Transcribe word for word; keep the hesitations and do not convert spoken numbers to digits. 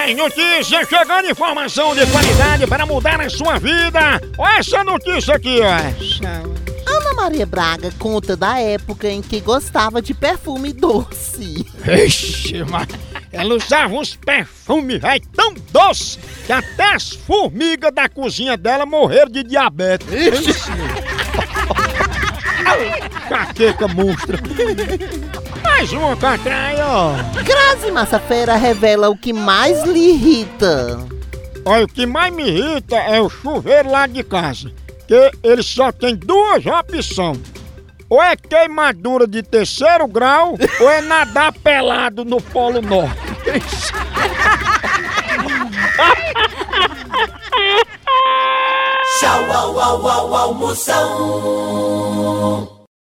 Mais notícias, chegando informação de qualidade para mudar a sua vida. Olha essa notícia aqui, ó. Ana Maria Braga conta da época em que gostava de perfume doce. Ixi, mas ela usava uns perfumes véi, tão doces que até as formigas da cozinha dela morreram de diabetes. Ixi. Caqueca monstra. Mais uma catraia, ó. Grazi Massafera revela o que mais lhe irrita. Olha, o que mais me irrita é o chuveiro lá de casa. Que ele só tem duas opções. Ou é queimadura de terceiro grau, ou é nadar pelado no Polo Norte. Tchau, au, au, au, almoção.